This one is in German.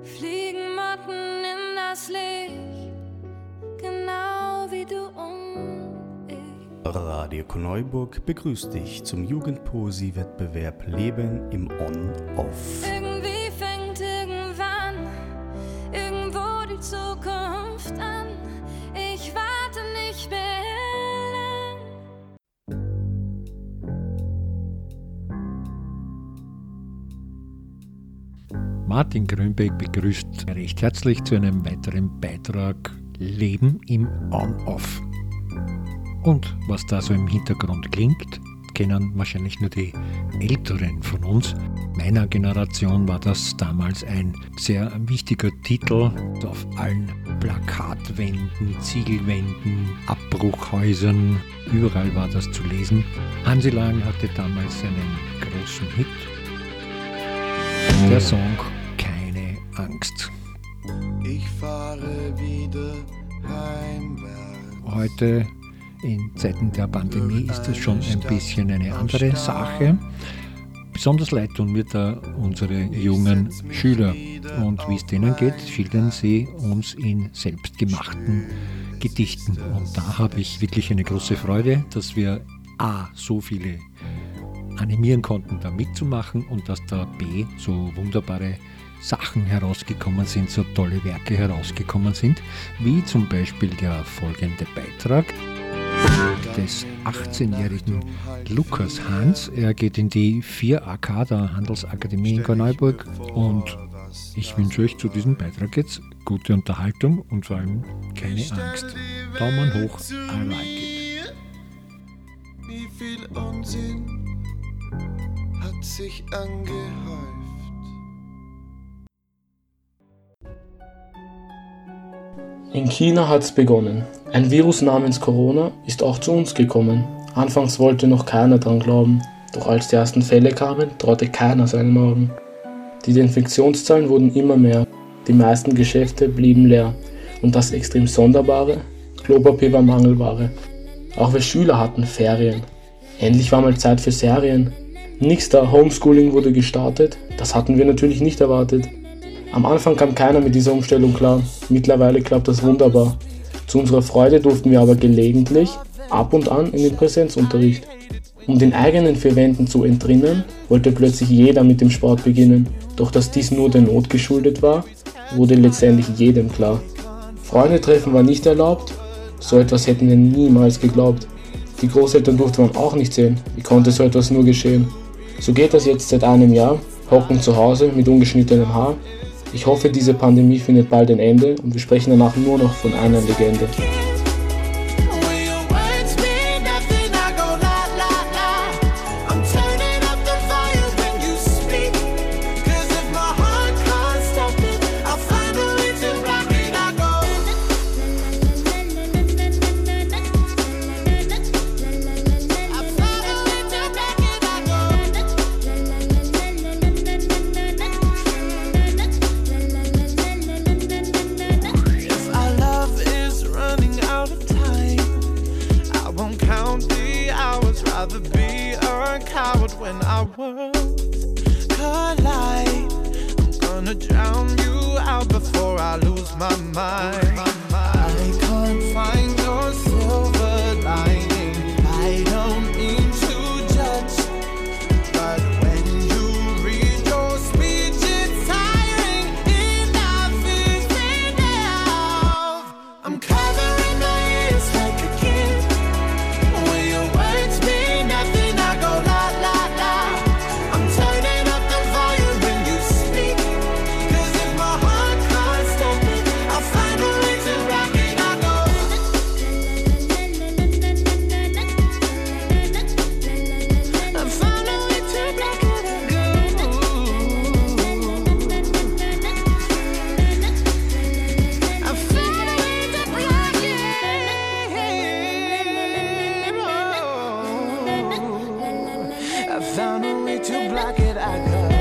fliegen Motten in das Licht, genau wie du und ich. Radio Korneuburg begrüßt dich zum Jugendpoesie-Wettbewerb Leben im On-Off. Irgendwie fängt irgendwann irgendwo die Zukunft an. Ich warte nicht mehr Martin Grünbeck begrüßt recht herzlich zu einem weiteren Beitrag Leben im On-Off. Und was da so im Hintergrund klingt, kennen wahrscheinlich nur die Älteren von uns. Meiner Generation war das damals ein sehr wichtiger Titel auf allen Plakatwänden, Ziegelwänden, Abbruchhäusern. Überall war das zu lesen. Hansi Lang hatte damals einen großen Hit. Der Song Keine Angst. Ich fahre wieder heimwärts. Heute in Zeiten der Pandemie ist das schon ein bisschen eine andere Sache. Besonders leid tun mir da unsere jungen Schüler. Und wie es denen geht, schildern sie uns in selbstgemachten Gedichten. Und da habe ich wirklich eine große Freude, dass wir A, so viele animieren konnten, da mitzumachen und dass da B, so wunderbare Sachen herausgekommen sind, so tolle Werke herausgekommen sind, wie zum Beispiel der folgende Beitrag des 18-jährigen Lukas Hans. Er geht in die 4AK der Handelsakademie in Korneuburg und ich wünsche euch zu diesem Beitrag jetzt gute Unterhaltung und vor allem keine Angst. Daumen hoch, I like it. Wie viel Unsinn hat sich angehäuft. In China hat's begonnen. Ein Virus namens Corona ist auch zu uns gekommen. Anfangs wollte noch keiner dran glauben, doch als die ersten Fälle kamen, traute keiner seinen Augen. Die Infektionszahlen wurden immer mehr, die meisten Geschäfte blieben leer und das extrem Sonderbare, Klopapier war Mangelware. Auch wir Schüler hatten Ferien. Endlich war mal Zeit für Serien. Nix da, Homeschooling wurde gestartet, das hatten wir natürlich nicht erwartet. Am Anfang kam keiner mit dieser Umstellung klar, mittlerweile klappt das wunderbar. Zu unserer Freude durften wir aber gelegentlich, ab und an in den Präsenzunterricht. Um den eigenen vier Wänden zu entrinnen, wollte plötzlich jeder mit dem Sport beginnen. Doch dass dies nur der Not geschuldet war, wurde letztendlich jedem klar. Freunde treffen war nicht erlaubt, so etwas hätten wir niemals geglaubt. Die Großeltern durfte man auch nicht sehen, wie konnte so etwas nur geschehen? So geht das jetzt seit einem Jahr, hocken zu Hause mit ungeschnittenem Haar. Ich hoffe, diese Pandemie findet bald ein Ende und wir sprechen danach nur noch von einer Legende. When our worlds collide, I'm gonna drown you out before I lose my mind. I can't find your silver lining. I don't mean to judge, but when you read your speech, it's tiring. Enough is enough. I'm covering my ears like a kid. When your words mean nothing, I go la la. I found a way to block it, I got